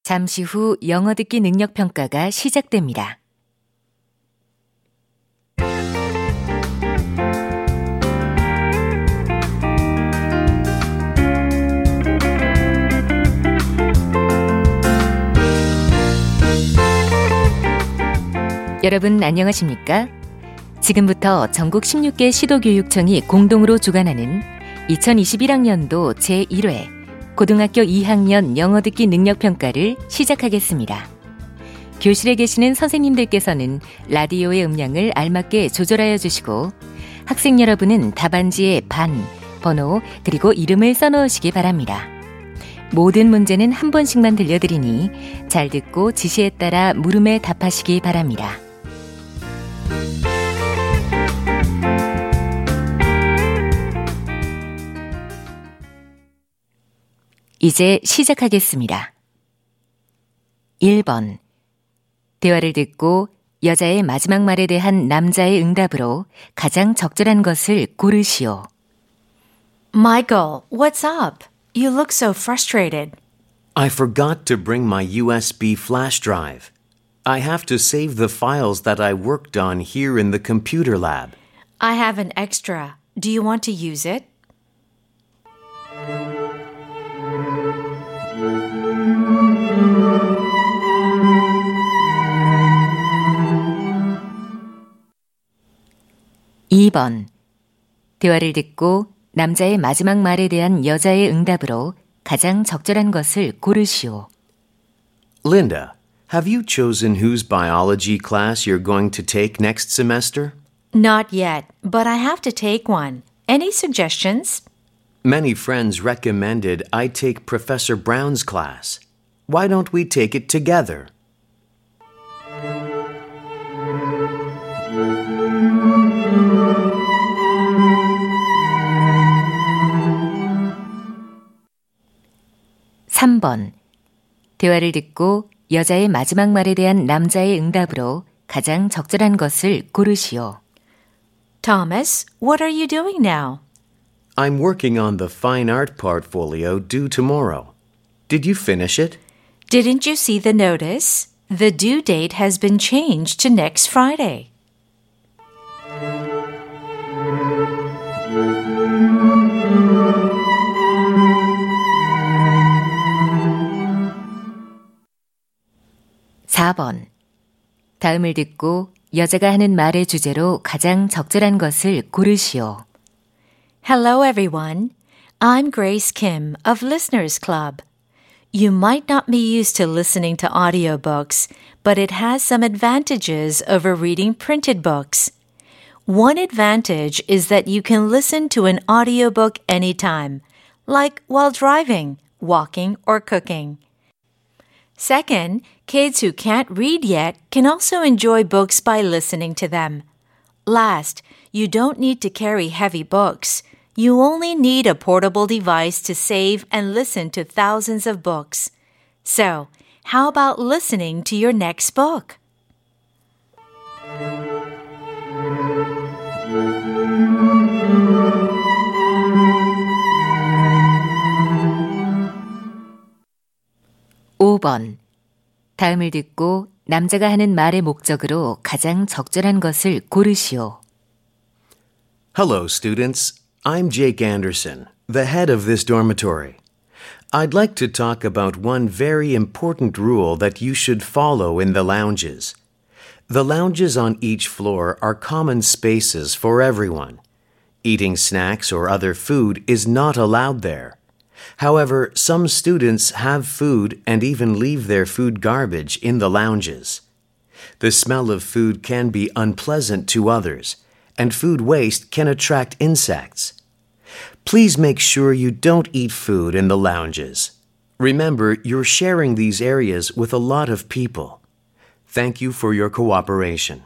잠시 후 영어 듣기 능력 평가가 시작됩니다. 여러분 안녕하십니까? 지금부터 전국 16개 시도교육청이 공동으로 주관하는 2021학년도 제1회 고등학교 2학년 영어 듣기 능력 평가를 시작하겠습니다. 교실에 계시는 선생님들께서는 라디오의 음량을 알맞게 조절하여 주시고 학생 여러분은 답안지에 반, 번호, 그리고 이름을 써넣으시기 바랍니다. 모든 문제는 한 번씩만 들려드리니 잘 듣고 지시에 따라 물음에 답하시기 바랍니다. 이제 시작하겠습니다. 1번. 대화를 듣고 여자의 마지막 말에 대한 남자의 응답으로 가장 적절한 것을 고르시오. Michael, what's up? You look so frustrated. I forgot to bring my USB flash drive. I have to save the files that I worked on here in the computer lab. I have an extra. Do you want to use it? (2번) 대화를 듣고 남자의 마지막 말에 대한 여자의 응답으로 가장 적절한 것을 고르시오. Linda, have you chosen whose biology class you're going to take next semester? Not yet, but I have to take one. Any suggestions? Many friends recommended I take Professor Brown's class. Why don't we take it together? (3번) 대화를 듣고 여자의 마지막 말에 대한 남자의 응답으로 가장 적절한 것을 고르시오. Thomas, what are you doing now? I'm working on the fine art portfolio due tomorrow. Did you finish it? Didn't you see the notice? The due date has been changed to next Friday. (4번) 다음을 듣고 여자가 하는 말의 주제로 가장 적절한 것을 고르시오. Hello, everyone. I'm Grace Kim of Listeners Club. You might not be used to listening to audiobooks, but it has some advantages over reading printed books. One advantage is that you can listen to an audiobook anytime, like while driving, walking, or cooking. Second, kids who can't read yet can also enjoy books by listening to them. Last, you don't need to carry heavy books. You only need a portable device to save and listen to thousands of books. So, how about listening to your next book? (5번) 다음을 듣고 남자가 하는 말의 목적으로 가장 적절한 것을 고르시오. Hello, students. I'm Jake Anderson, the head of this dormitory. I'd like to talk about one very important rule that you should follow in the lounges. The lounges on each floor are common spaces for everyone. Eating snacks or other food is not allowed there. However, some students have food and even leave their food garbage in the lounges. The smell of food can be unpleasant to others, and food waste can attract insects. Please make sure you don't eat food in the lounges. Remember, you're sharing these areas with a lot of people. Thank you for your cooperation.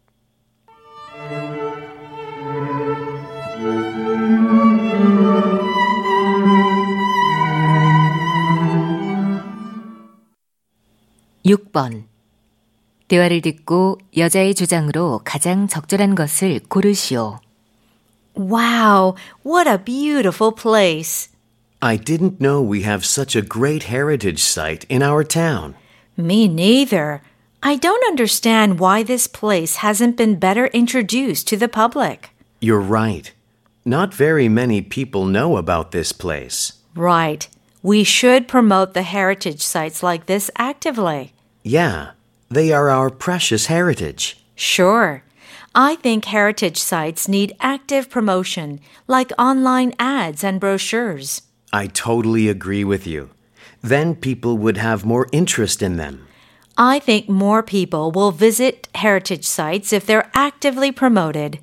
(6번) 대화를 듣고 여자의 주장으로 가장 적절한 것을 고르시오. Wow, what a beautiful place. I didn't know we have such a great heritage site in our town. Me neither. I don't understand why this place hasn't been better introduced to the public. You're right. Not very many people know about this place. Right. We should promote the heritage sites like this actively. Yeah, they are our precious heritage. Sure. I think heritage sites need active promotion, like online ads and brochures. I totally agree with you. Then people would have more interest in them. I think more people will visit heritage sites if they're actively promoted.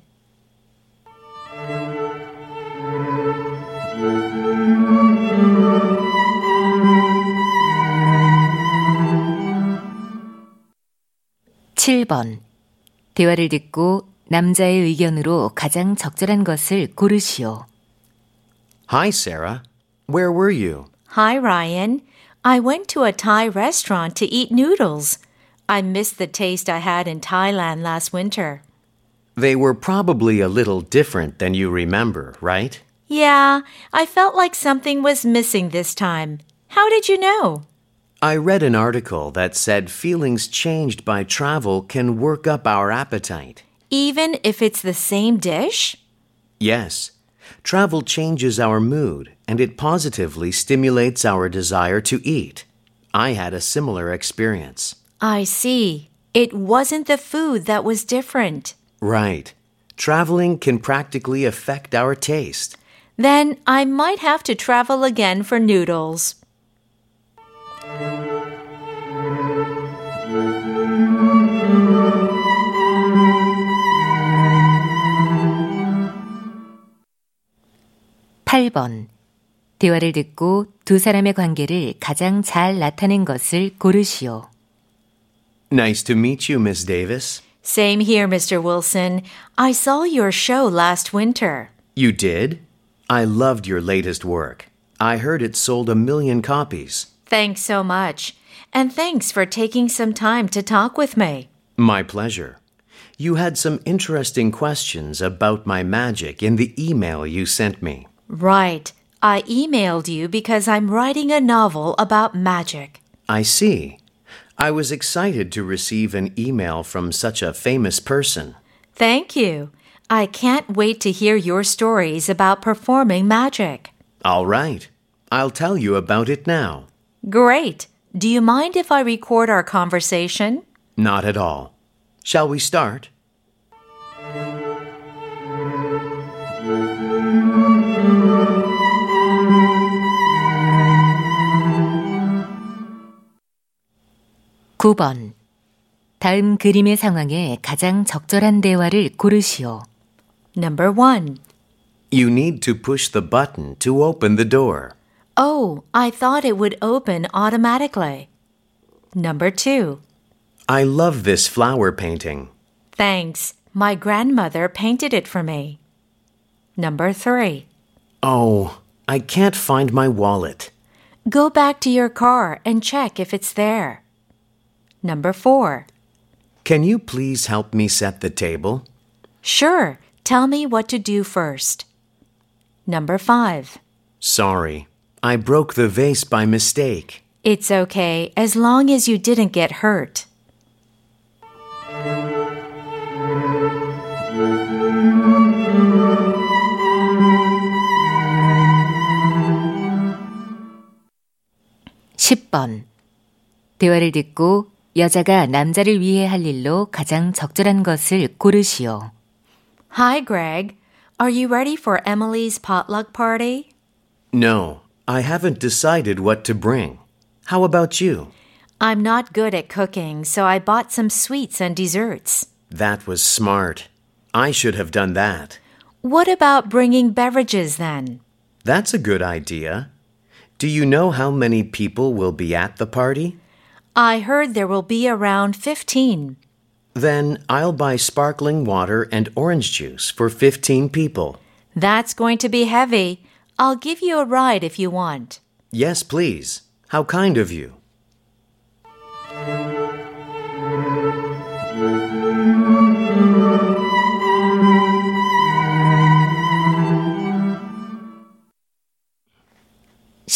(7번) 대화를 듣고 남자의 의견으로 가장 적절한 것을 고르시오. Hi, Sarah. Where were you? Hi, Ryan. I went to a Thai restaurant to eat noodles. I missed the taste I had in Thailand last winter. They were probably a little different than you remember, right? Yeah, I felt like something was missing this time. How did you know? I read an article that said feelings changed by travel can work up our appetite. Even if it's the same dish? Yes. Travel changes our mood, and it positively stimulates our desire to eat. I had a similar experience. I see. It wasn't the food that was different. Right. Traveling can practically affect our taste. Then I might have to travel again for noodles. (8번) 대화를 듣고 두 사람의 관계를 가장 잘 나타낸 것을 고르시오. Nice to meet you, Miss Davis. Same here, Mr. Wilson. I saw your show last winter. You did? I loved your latest work. I heard it sold 1 million copies. Thanks so much. And thanks for taking some time to talk with me. My pleasure. You had some interesting questions about my magic in the email you sent me. Right. I emailed you because I'm writing a novel about magic. I see. I was excited to receive an email from such a famous person. Thank you. I can't wait to hear your stories about performing magic. All right. I'll tell you about it now. Great. Do you mind if I record our conversation? Not at all. Shall we start? (9번) 다음 그림의 상황에 가장 적절한 대화를 고르시오. Number 1. You need to push the button to open the door. Oh, I thought it would open automatically. Number 2. I love this flower painting. Thanks. My grandmother painted it for me. Number 3. Oh, I can't find my wallet. Go back to your car and check if it's there. Number 4. Can you please help me set the table? Sure. Tell me what to do first. Number 5. Sorry, I broke the vase by mistake. It's okay as long as you didn't get hurt. (10번) 대화를 듣고 여자가 남자를 위해 할 일로 가장 적절한 것을 고르시오. Hi, Greg. Are you ready for Emily's potluck party? No, I haven't decided what to bring. How about you? I'm not good at cooking, so I bought some sweets and desserts. That was smart. I should have done that. What about bringing beverages then? That's a good idea. Do you know how many people will be at the party? I heard there will be around 15. Then I'll buy sparkling water and orange juice for 15 people. That's going to be heavy. I'll give you a ride if you want. Yes, please. How kind of you.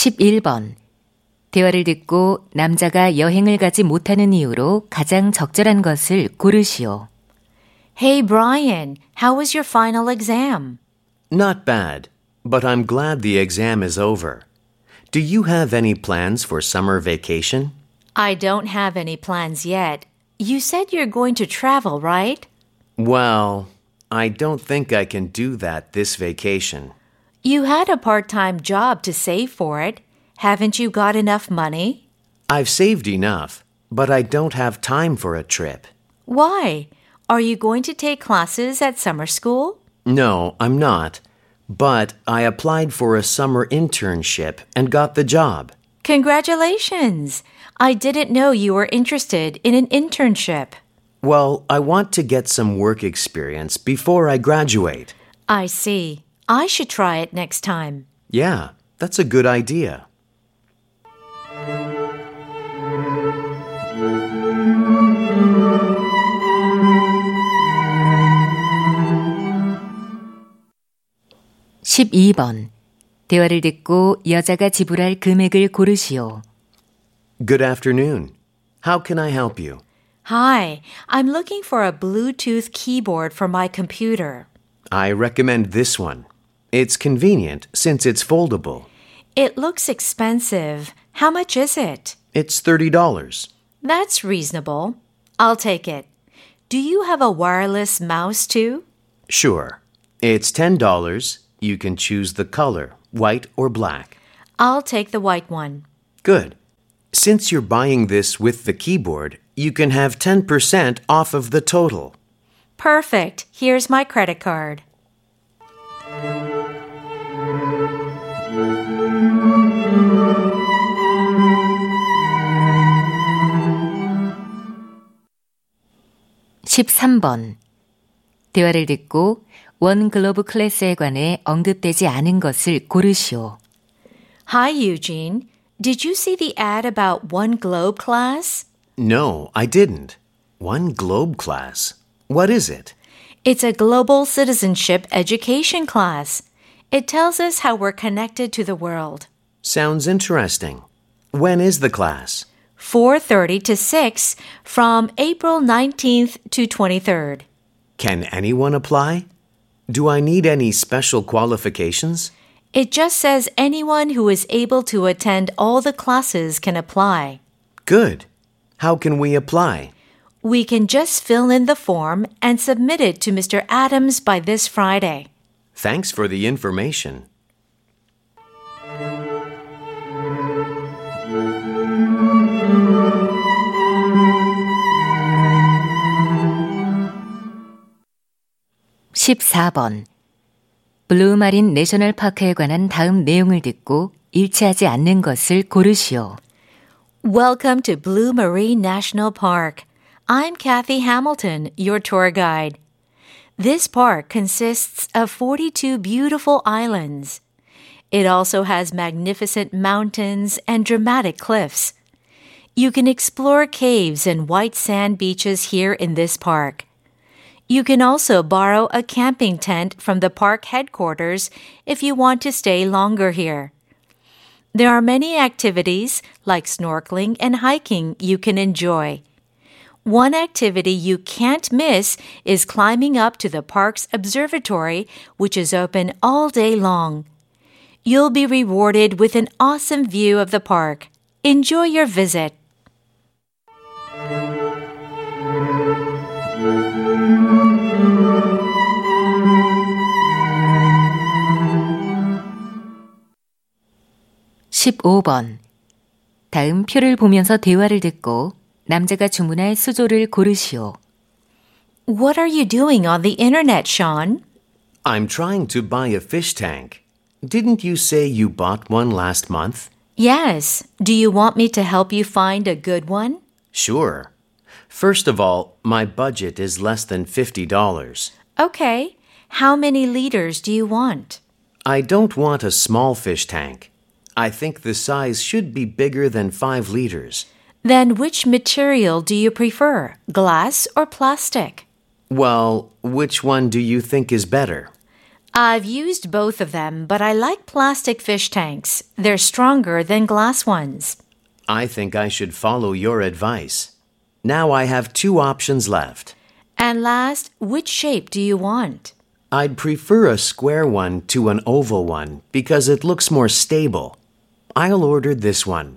11번. 대화를 듣고 남자가 여행을 가지 못하는 이유로 가장 적절한 것을 고르시오. Hey Brian, how was your final exam? Not bad, but I'm glad the exam is over. Do you have any plans for summer vacation? I don't have any plans yet. You said you're going to travel, right? Well, I don't think I can do that this vacation. You had a part-time job to save for it. Haven't you got enough money? I've saved enough, but I don't have time for a trip. Why? Are you going to take classes at summer school? No, I'm not. But I applied for a summer internship and got the job. Congratulations! I didn't know you were interested in an internship. Well, I want to get some work experience before I graduate. I see. I should try it next time. Yeah, that's a good idea. (12번) 대화를 듣고 여자가 지불할 금액을 고르시오. Good afternoon. How can I help you? Hi, I'm looking for a Bluetooth keyboard for my computer. I recommend this one. It's convenient since it's foldable. It looks expensive. How much is it? It's $30. That's reasonable. I'll take it. Do you have a wireless mouse too? Sure. It's $10. You can choose the color, white or black. I'll take the white one. Good. Since you're buying this with the keyboard, you can have 10% off of the total. Perfect. Here's my credit card. (13번) 대화를 듣고 원 글로브 클래스에 관해 언급되지 않은 것을 고르시오. Hi, Eugene. Did you see the ad about One Globe class? No, I didn't. One Globe class. What is it? It's a global citizenship education class. It tells us how we're connected to the world. Sounds interesting. When is the class? 4:30 to 6 from April 19th to 23rd. Can anyone apply? Do I need any special qualifications? It just says anyone who is able to attend all the classes can apply. Good. How can we apply? We can just fill in the form and submit it to Mr. Adams by this Friday. Thanks for the information. (14번) 블루마린 내셔널 파크에 관한 다음 내용을 듣고 일치하지 않는 것을 고르시오. Welcome to Blue Marine National Park. I'm Kathy Hamilton, your tour guide. This park consists of 42 beautiful islands. It also has magnificent mountains and dramatic cliffs. You can explore caves and white sand beaches here in this park. You can also borrow a camping tent from the park headquarters if you want to stay longer here. There are many activities like snorkeling and hiking you can enjoy. One activity you can't miss is climbing up to the park's observatory, which is open all day long. You'll be rewarded with an awesome view of the park. Enjoy your visit. (15번) 다음 표를 보면서 대화를 듣고 남자가 주문할 수조를 고르시오. What are you doing on the internet, Sean? I'm trying to buy a fish tank. Didn't you say you bought one last month? Yes. Do you want me to help you find a good one? Sure. First of all, my budget is less than $50. Okay. How many liters do you want? I don't want a small fish tank. I think the size should be bigger than 5 liters. Then which material do you prefer, glass or plastic? Well, which one do you think is better? I've used both of them, but I like plastic fish tanks. They're stronger than glass ones. I think I should follow your advice. Now I have 2 options left. And last, which shape do you want? I'd prefer a square one to an oval one because it looks more stable. I'll order this one.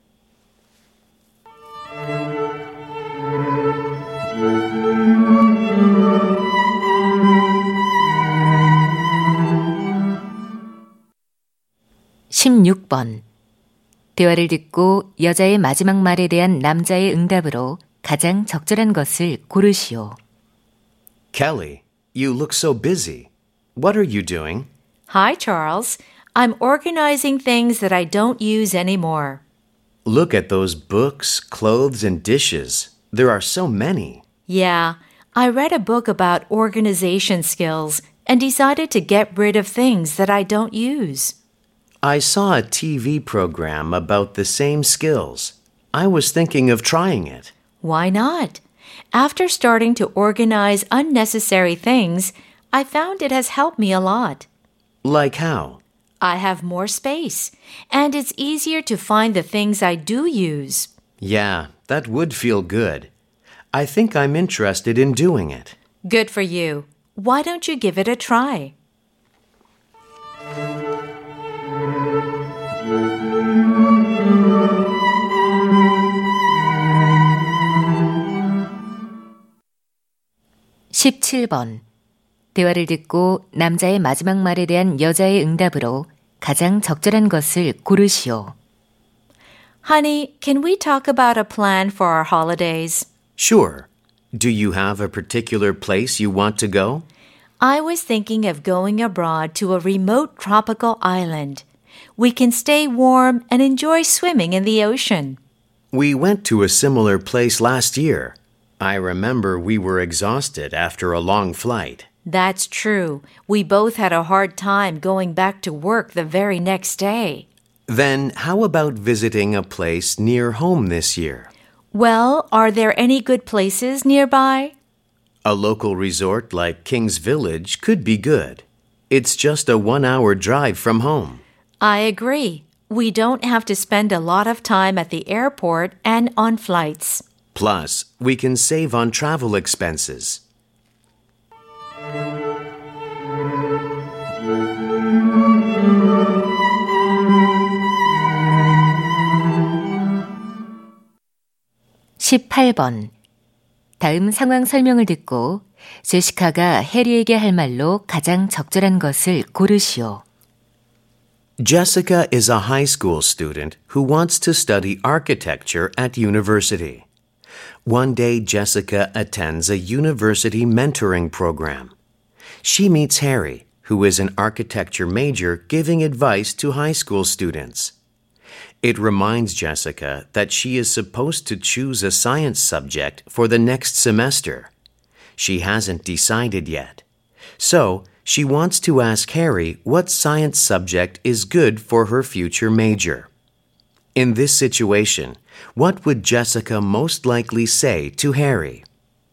(16번) 대화를 듣고 여자의 마지막 말에 대한 남자의 응답으로 가장 적절한 것을 고르시오. Kelly, you look so busy. What are you doing? Hi, Charles. I'm organizing things that I don't use anymore. Look at those books, clothes, and dishes. There are so many. Yeah, I read a book about organization skills and decided to get rid of things that I don't use. I saw a TV program about the same skills. I was thinking of trying it. Why not? After starting to organize unnecessary things, I found it has helped me a lot. Like how? I have more space, and it's easier to find the things I do use. Yeah, that would feel good. I think I'm interested in doing it. Good for you. Why don't you give it a try? (17번) 대화를 듣고 남자의 마지막 말에 대한 여자의 응답으로 가장 적절한 것을 고르시오. Honey, can we talk about a plan for our holidays? Sure. Do you have a particular place you want to go? I was thinking of going abroad to a remote tropical island. We can stay warm and enjoy swimming in the ocean. We went to a similar place last year. I remember we were exhausted after a long flight. That's true. We both had a hard time going back to work the very next day. Then how about visiting a place near home this year? Well, are there any good places nearby? A local resort like King's Village could be good. It's just a 1-hour drive from home. I agree. We don't have to spend a lot of time at the airport and on flights. Plus, we can save on travel expenses. (18번) 다음 상황 설명을 듣고 제시카가 해리에게 할 말로 가장 적절한 것을 고르시오. Jessica is a high school student who wants to study architecture at university. One day, Jessica attends a university mentoring program. She meets Harry, who is an architecture major giving advice to high school students. It reminds Jessica that she is supposed to choose a science subject for the next semester. She hasn't decided yet. So, she wants to ask Harry what science subject is good for her future major. In this situation, what would Jessica most likely say to Harry?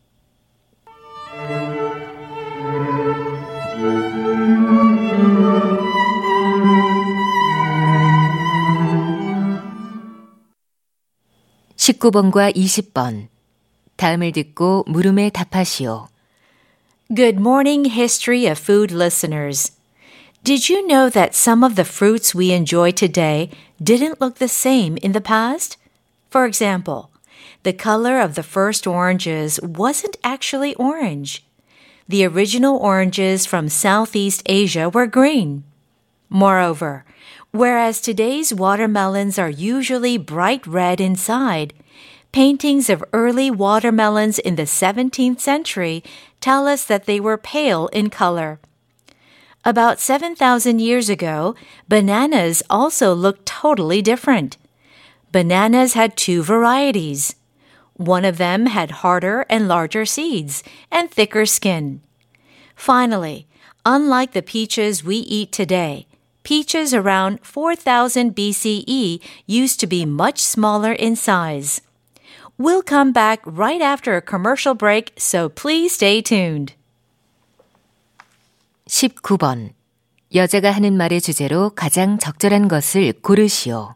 (19번과 20번) 다음을 듣고 물음에 답하시오. Good morning, History of Food listeners. Did you know that some of the fruits we enjoy today didn't look the same in the past? For example, the color of the first oranges wasn't actually orange. The original oranges from Southeast Asia were green. Moreover, whereas today's watermelons are usually bright red inside, paintings of early watermelons in the 17th century tell us that they were pale in color. About 7,000 years ago, bananas also looked totally different. Bananas had 2 varieties. One of them had harder and larger seeds and thicker skin. Finally, unlike the peaches we eat today, peaches around 4000 BCE used to be much smaller in size. We'll come back right after a commercial break, so please stay tuned. 19번. 여자가 하는 말의 주제로 가장 적절한 것을 고르시오.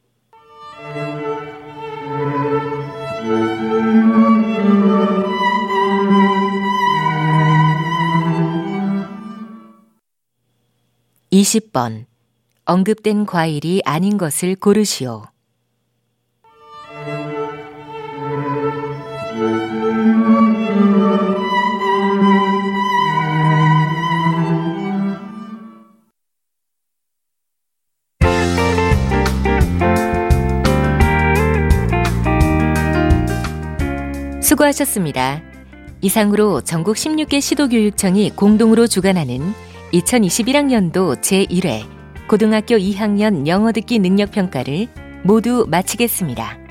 20번. 언급된 과일이 아닌 것을 고르시오. '수고하셨습니다. 이상으로 전국 16개 시도교육청이 공동으로 주관하는 2021학년도 제1회 고등학교 2학년 영어 듣기 능력평가를 모두 마치겠습니다.